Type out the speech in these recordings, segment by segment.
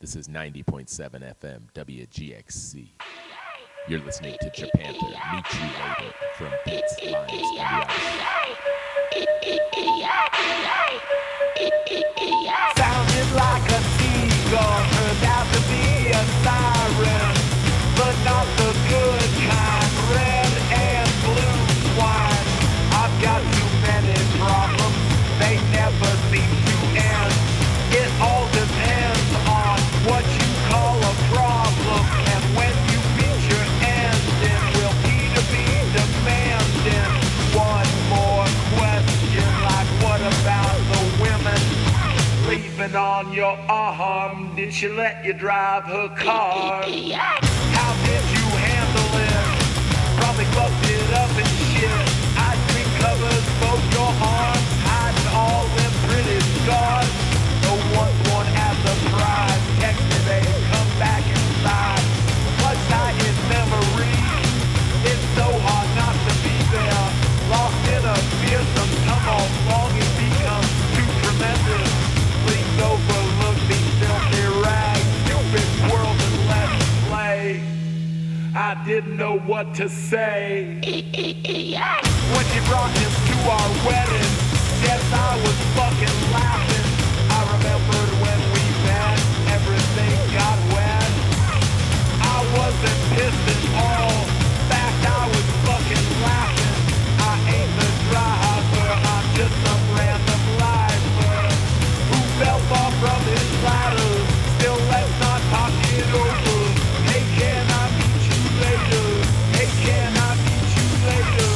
This is 90.7 FM WGXC. You're listening to Japanther. Meet you later from Pits, Lines, and Rice. Sounded like a seagull, turned out to be a siren, but not the good kind. Red and blue wine. I've got too many problems, they never seem to end. It all depends on what you call a problem, and when you reach your end, it will be demanding one more question, like what about the women sleeping on your arm? Did she let you drive her car? How did you handle it? Probably fucked it up and shit. Ice cream covers both your arms, hiding all them pretty scars. No one's won as a prize. Text me, babe, come back inside. Much night in memory. It's so hard not to be there. Lost in a fearsome tumult. Longing becomes too tremendous. Please overlook these filthy rags. Stupid world and let's play. I didn't know what to say. When she brought him to our wedding, yes, I was fucking laughing. I remembered when we met, everything got wet. I wasn't pissed at all. In fact, I was fucking laughing. I ain't the driver, I'm just some random lifer who fell far from his ladder. Still, let's not talk it over. Hey, can I meet you later? Hey, can I meet you later?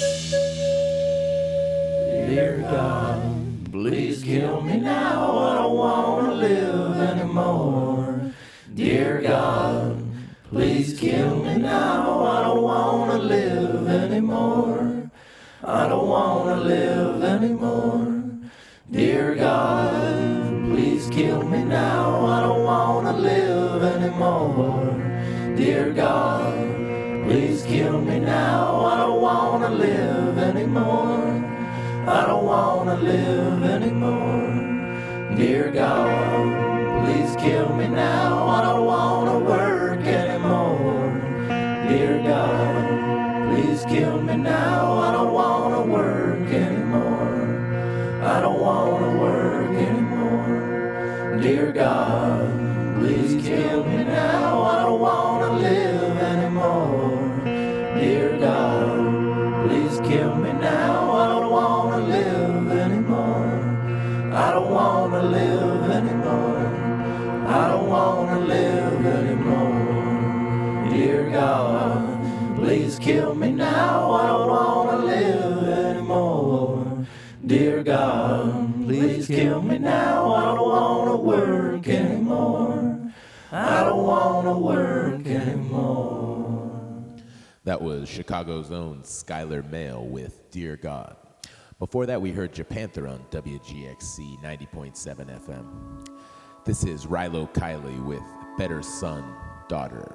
Dear God, please kill me now. I don't want to live anymore. Dear God, please kill me now. I don't want to live anymore. I don't want to live anymore. Dear God, please kill me now. I don't want to live anymore. Dear God, please kill me now. I don't want to live anymore. I don't want to live anymore. Dear God, please kill me now. I don't want to work anymore. Dear God, please kill me now. I don't want to work anymore. I don't want to work anymore. Dear God, please kill me now. I don't want to live anymore. Dear God, please kill me now. I don't want to live anymore. I don't want to live anymore. I don't want to live anymore. Dear God, please kill me now. I don't want to live anymore. Dear God, please kill me now. I don't want to work anymore. I don't want to work anymore. That was Chicago's own Skylar Mail with Dear God. Before that, we heard Japanther on WGXC 90.7 FM. This is Rilo Kiley with Better Son, Daughter.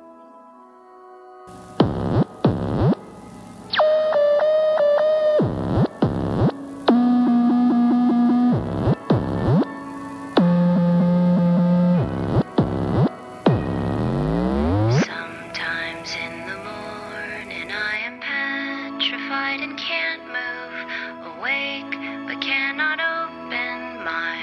Sometimes in the morning I am petrified and can't move, awake but cannot open my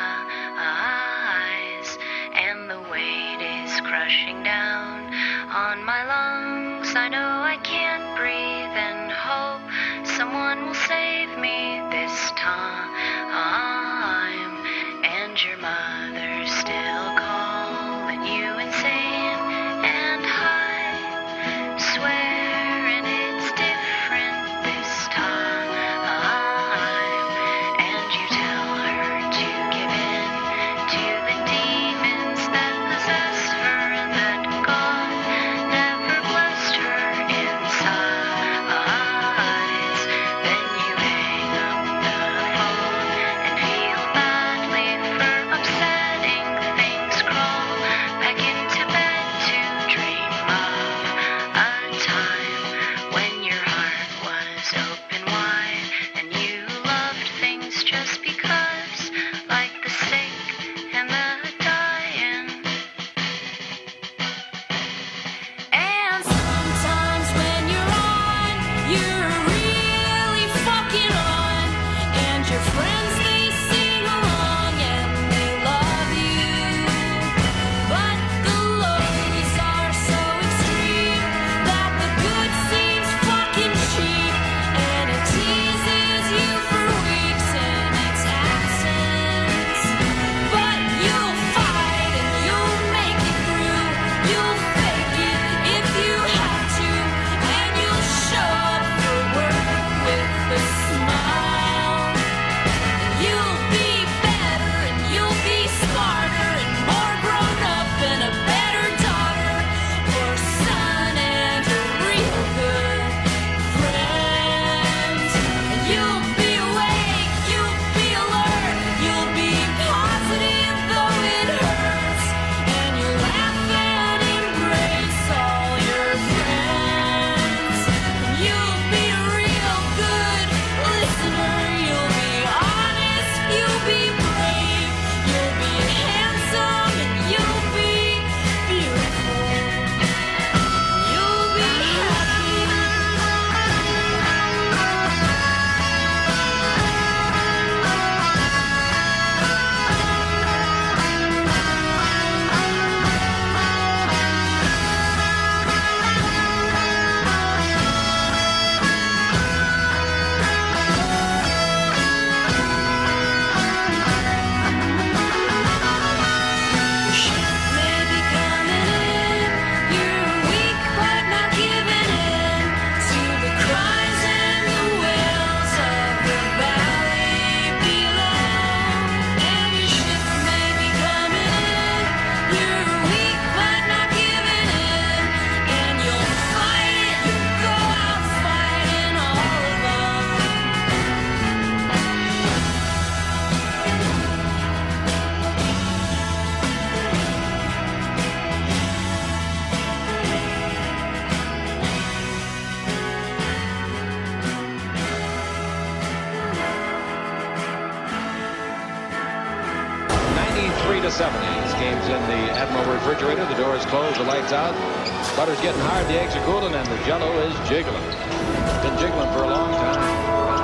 eyes, and the weight is crushing down on my lungs. I know I can't breathe and hope someone will save me this time, and your mother's still calling you insane and high, swearing it's different this time, and you tell her to give in to the demons that possess her, and that God never blessed her inside. Then you hang up the phone This game's in the Admiral refrigerator. The door is closed, the lights out. Butter's getting hard, the eggs are cooling, and the Jell-O is jiggling. Been jiggling for a long time.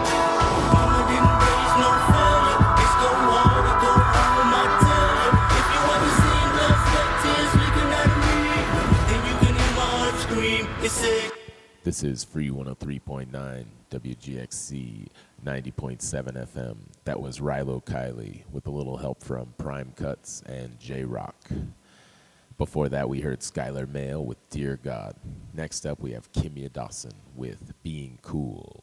This is Free 103.9 WGXC 90.7 FM. That was Rilo Kiley with a little help from Prime Cuts and J-Rock. Before that, we heard Skylar Mail with Dear God. Next up, we have Kimya Dawson with Being Cool.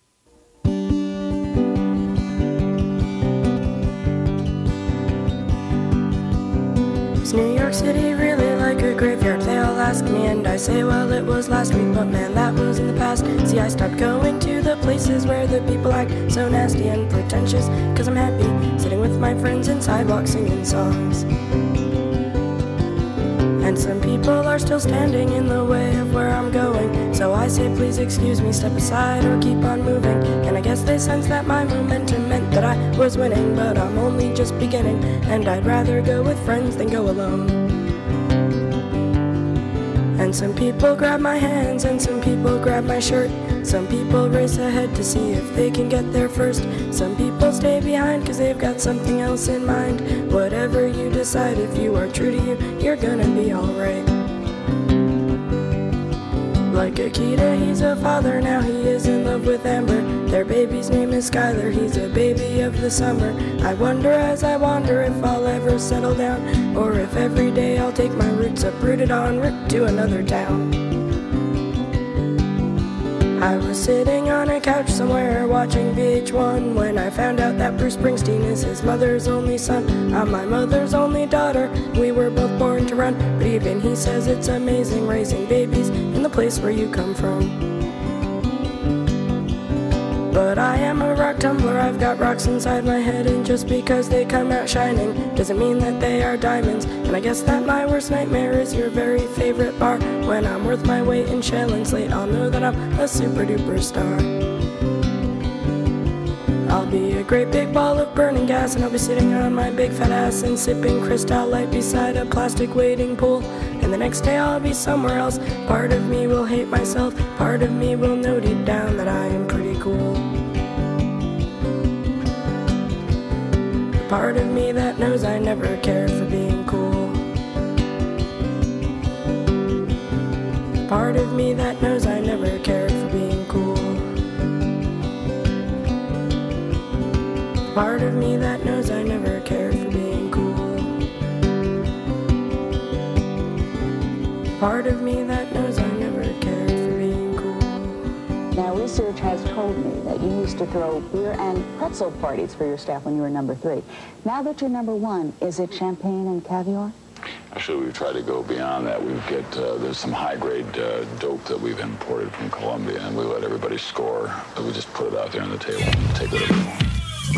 Is New York City really like a graveyard? They all ask me and I say, well, it was last week, but man, that was in the past. See, I stopped going to the places where the people act so nasty and pretentious, 'cause I'm happy sitting with my friends in sidewalks singing songs. And some people are still standing in the way of where I'm going, so I say, please excuse me, step aside or keep on moving. And I guess they sense that my momentum meant that I was winning, but I'm only just beginning, and I'd rather go with friends than go alone. And some people grab my hands and some people grab my shirt. Some people race ahead to see if they can get there first. Some people stay behind 'cause they've got something else in mind. Whatever you decide, if you are true to you, you're gonna be alright. Like Akita, he's a father, now he is in love with Amber. Their baby's name is Skylar, he's a baby of the summer. I wonder as I wander if I'll ever settle down, or if every day I'll take my roots uprooted en route to another town. I was sitting on a couch somewhere watching VH1 when I found out that Bruce Springsteen is his mother's only son. I'm my mother's only daughter, we were both born to run, but even he says it's amazing raising babies in the place where you come from. But I am a rock tumbler, I've got rocks inside my head, and just because they come out shining doesn't mean that they are diamonds. And I guess that my worst nightmare is your very favorite bar. When I'm worth my weight in shell and slate, I'll know that I'm a super duper star. I'll be a great big ball of burning gas, and I'll be sitting on my big fat ass and sipping Cristal Light beside a plastic wading pool. And the next day I'll be somewhere else. Part of me will hate myself, part of me will know deep down that I am pretty cool. The part of me that knows I never cared for being cool. The part of me that knows I never cared for being cool. The part of me that knows I never cared for being cool. Part of me that knows I never cared for being cool. Now, research has told me that you used to throw beer and pretzel parties for your staff when you were number 3. Now that you're number 1, is it champagne and caviar? Actually, we've tried to go beyond that. We get there's some high-grade dope that we've imported from Colombia, and we let everybody score. We just put it out there on the table and take whatever you want.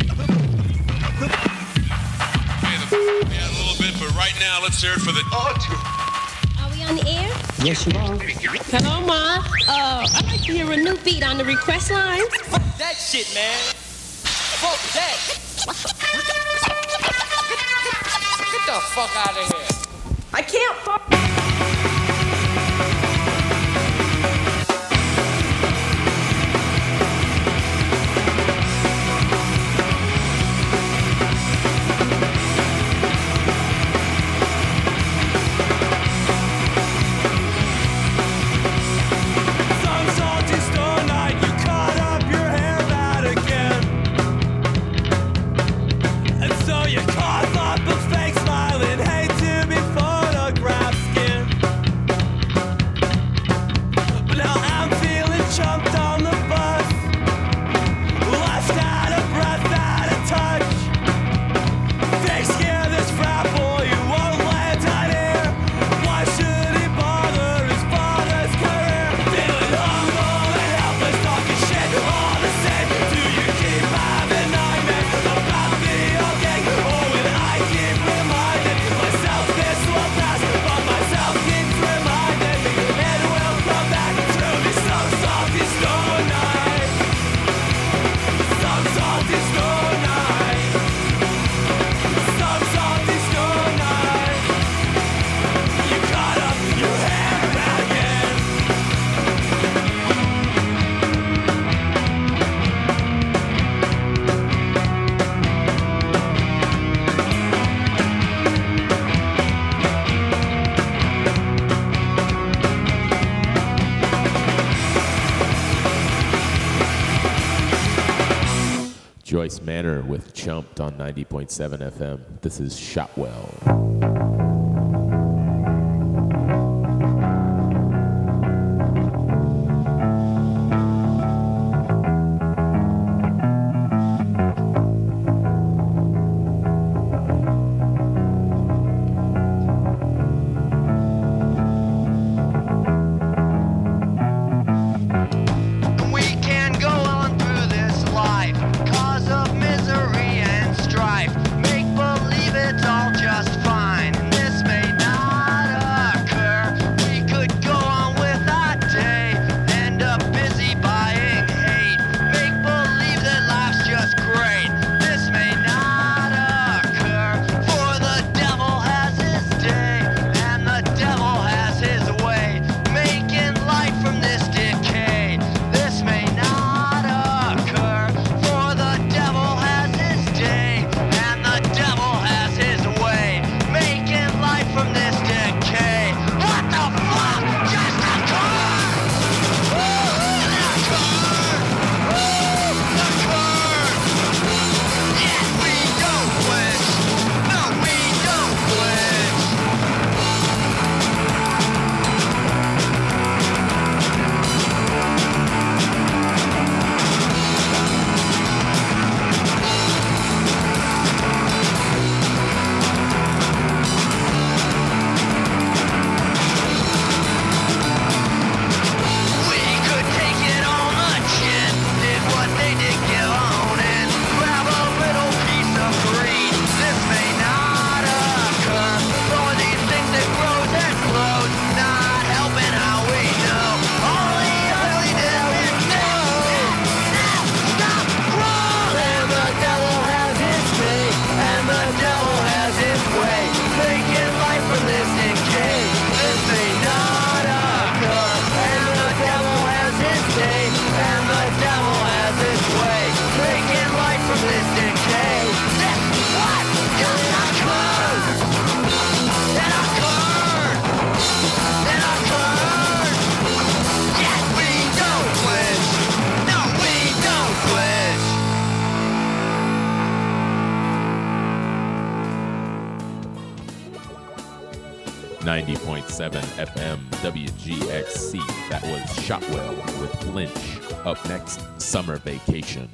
Yeah, a little bit, but right now, let's hear it for the... Are we on the air? Yes, you are. Hello, Ma. I'd like to hear a new beat on the request line. Fuck that shit, man. Fuck that. Get the fuck out of here. I can't fuck. You caught up a fake smile and hate to be photographed skin. Joyce Manor with Chumped on 90.7 FM. This is Shotwell. FM WGXC. That was Shotwell with Flinch. Up next, Summer Vacation.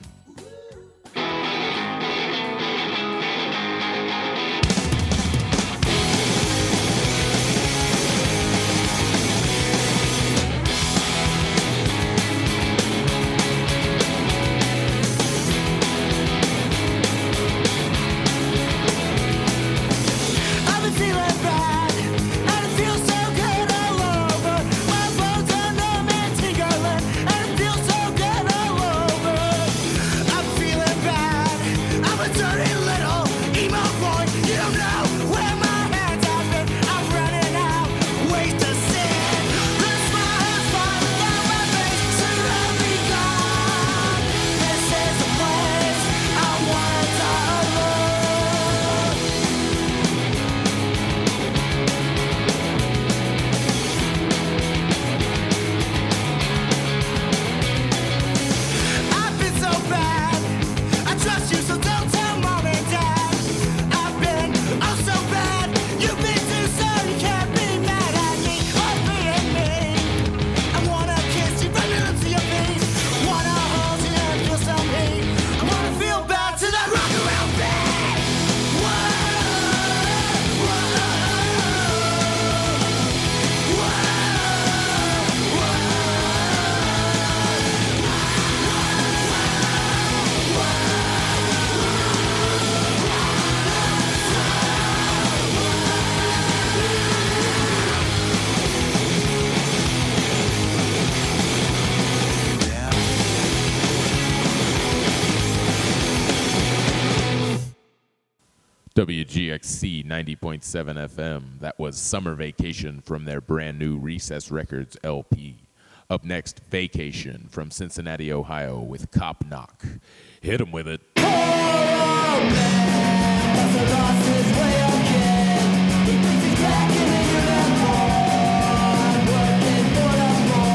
WGXC 90.7 FM. That was Summer Vacation from their brand new Recess Records LP. Up next, Vacation from Cincinnati, Ohio with Cop Knock. Hit 'em with it.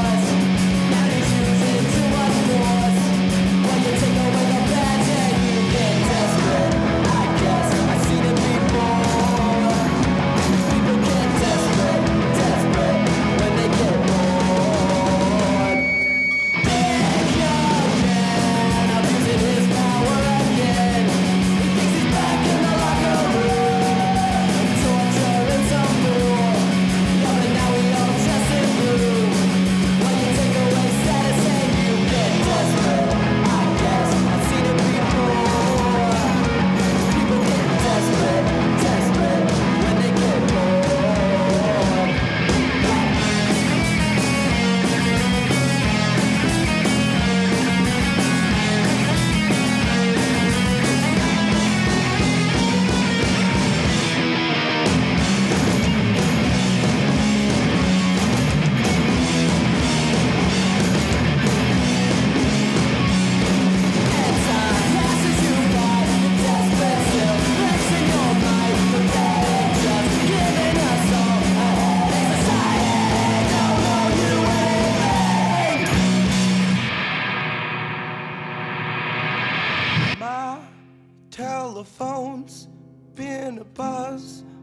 Take away the bad day.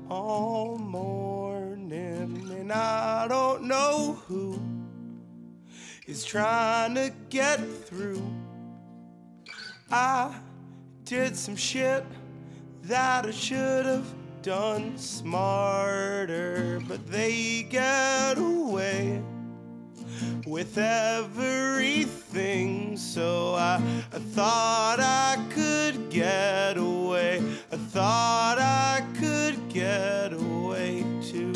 all morning, and I don't know who is trying to get through. I did some shit that I should have done smarter, but they get away with everything. So I thought I could get away. I thought I could get away too.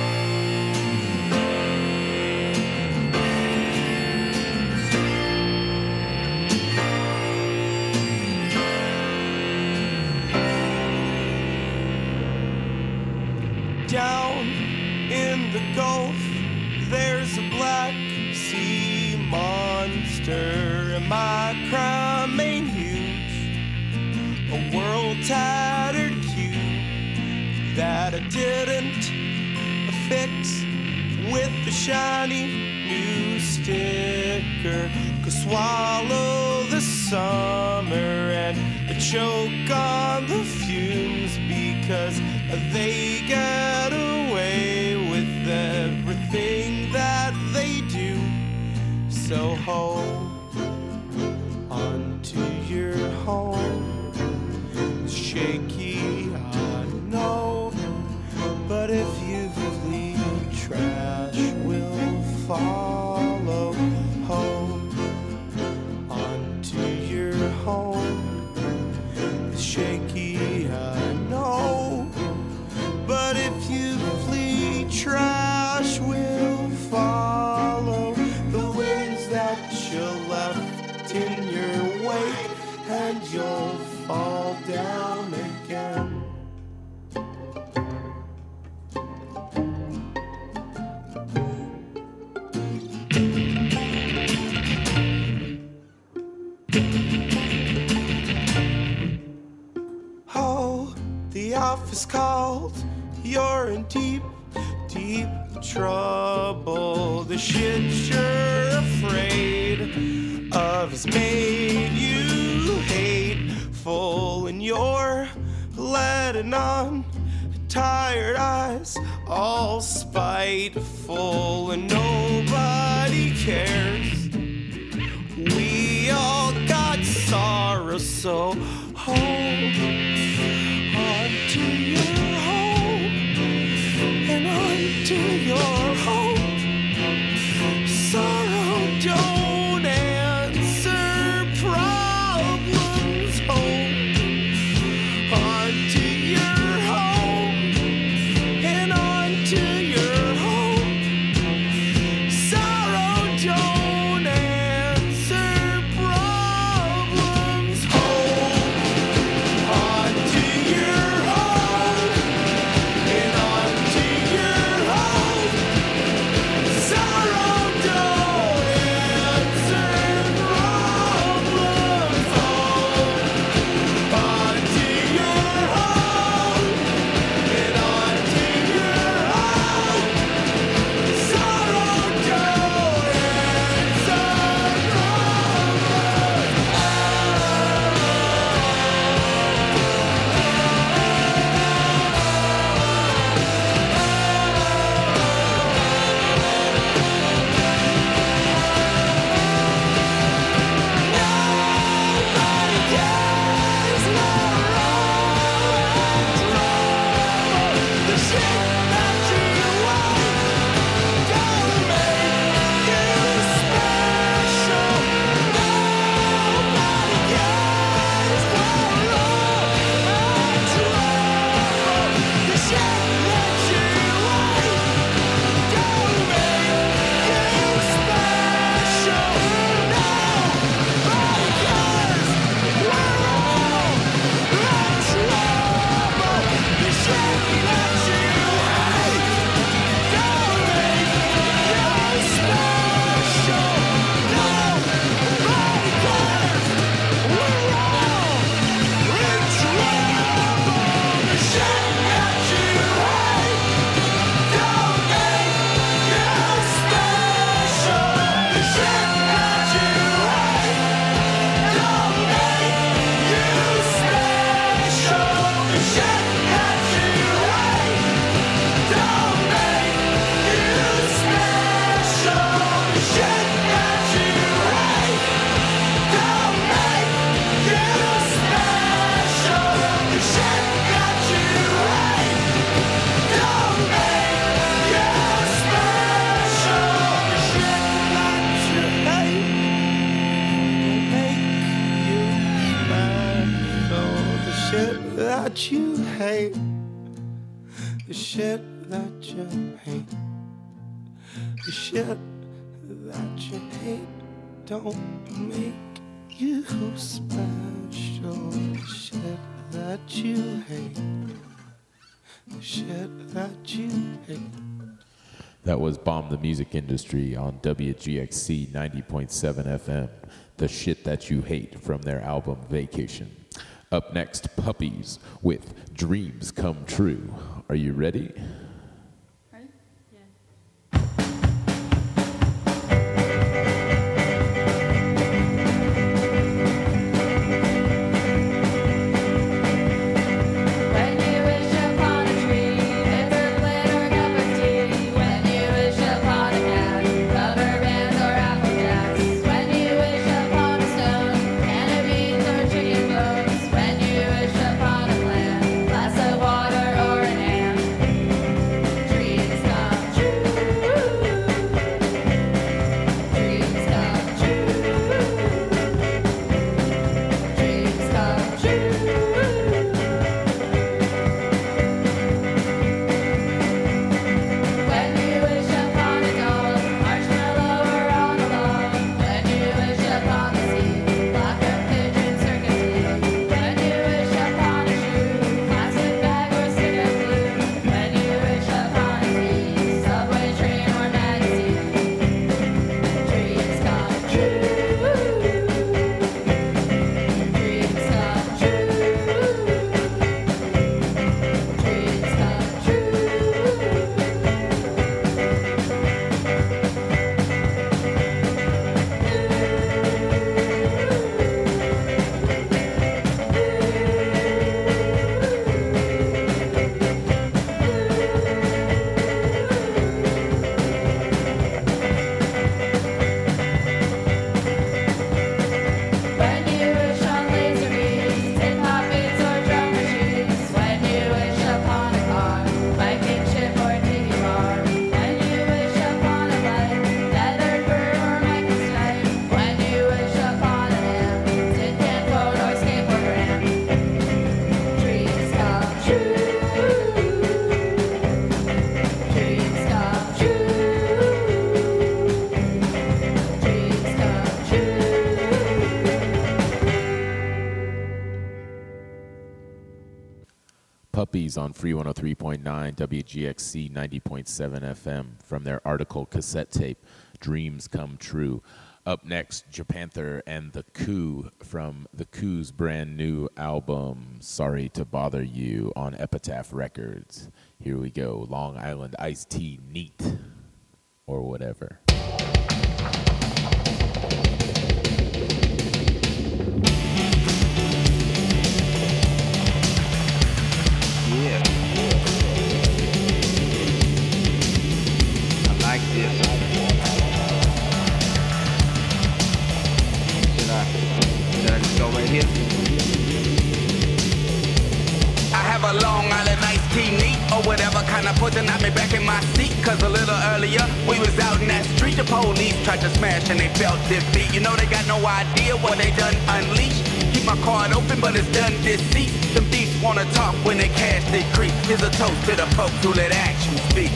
Down in the Gulf, there's a black sea monster, and my crime ain't huge. A world tattered cube that I didn't fix with the shiny new sticker. Could swallow the summer and choke on the fumes, because they get away with everything that they do. So hold on to your home. It's shaky, I know, but if you flee, trash will follow. Hold on to your home. It's shaky, I know, but if you flee, trash will follow. The winds that you left in your wake, and you'll fall down again. Oh, the office called. You're in deep, deep trouble. The shit you're afraid of has made you hateful, and you're letting on tired eyes, all spiteful, and nobody cares. We all got sorrow, so hold on to your home, and on to your home. Sorrow don't answer problems. Hold on to your home, and on to your home. Sorrow don't answer problems. Hold on to your home, and on to your home. hate, the shit that you hate, the shit that you hate don't make you special. The shit that you hate, the shit that you hate. That was Bomb the Music Industry on WGXC 90.7 FM. The Shit That You Hate from their album Vacation. Up next, Puppies with Dreams Come True. Are you ready? Puppies on Free 103.9, WGXC 90.7 FM from their article cassette tape, Dreams Come True. Up next, Japanther and The Coup from The Coup's brand new album, Sorry to Bother You, on Epitaph Records. Here we go, Long Island Iced Tea Neat, or whatever. Yeah. I like this. Should I just go right here? I have a Long Island iced tea neat or whatever kind of pudding knocked me back in my seat. Cause a little earlier we was out in that street. The police tried to smash and they felt defeat. You know they got no idea what they done unleashed. Keep my card open but it's done deceit. Them thieves wanna talk when they cash decrease. Here's a toast to the folks who let action speak.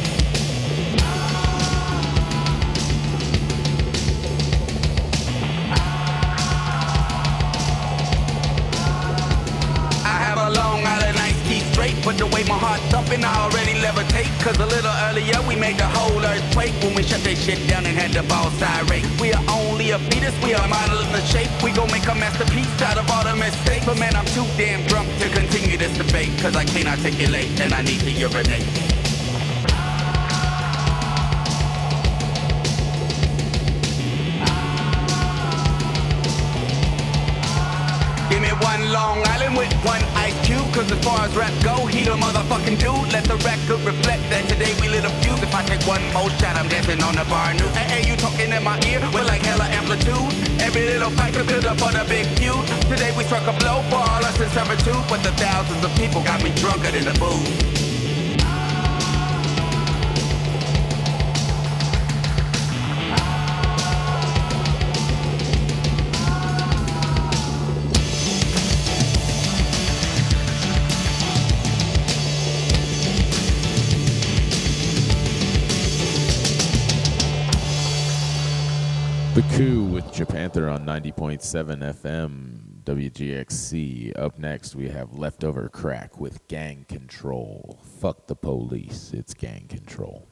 I have a Long Island iced tea straight, but the way my heart thumping, I already levitate. Cause a little earlier we made the whole earthquake when we shut that shit down and had the boss irate. We are only a fetus, we are model of the shape. We gon' make a masterpiece out of all the mistakes. But man, I'm too damn drunk to continue this debate. Cause I can't articulate and I need to urinate. Give me one Long Island with one ice cube. Cause as far as rap go, he the motherfucking dude. Let the record reflect that today we lit a fuse. If I take one more shot, I'm dancing on the bar new. Hey, you talking in my ear with like hella amplitude. Every little fight could build up for the big feud. Today we struck a blow for all us in servitude. But the thousands of people got me drunker than the booze. The Coup with Japanther on 90.7 FM WGXC. Up next, we have Leftover Crack with Gang Control. Fuck the police, it's Gang Control.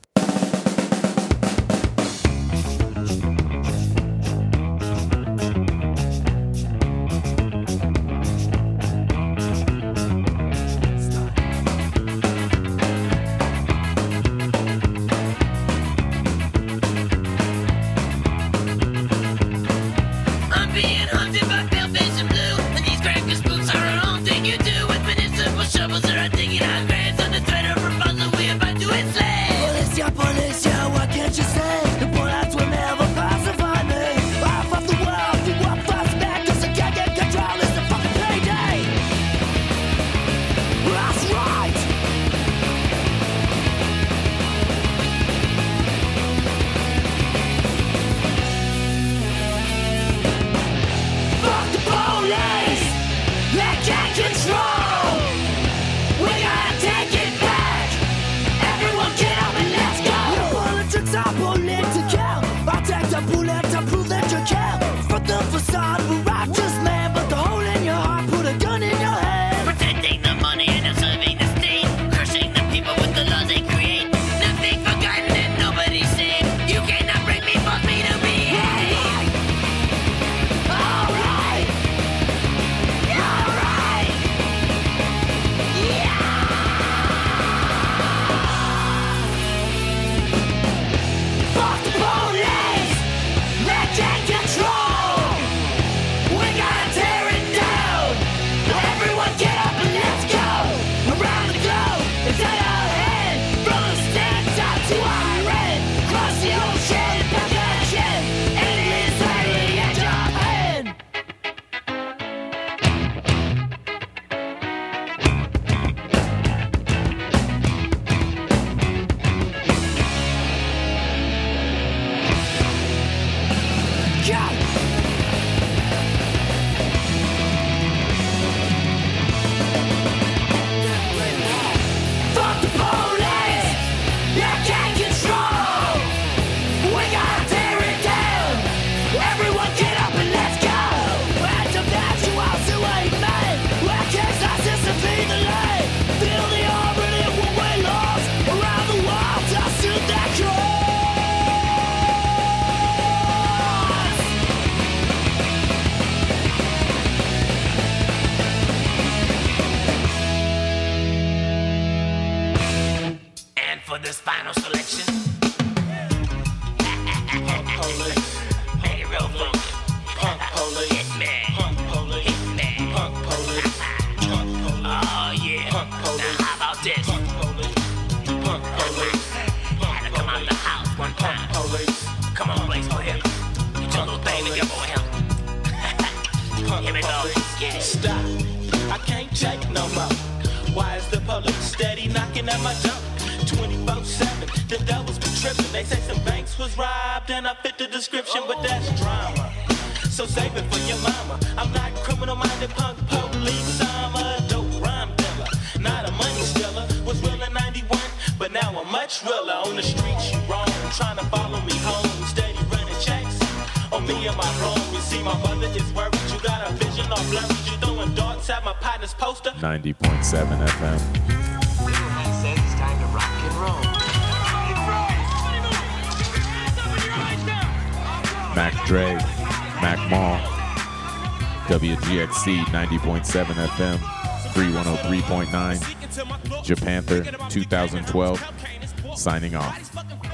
WGXC 90.7 FM, 3103.9, Japanther 2012, signing off.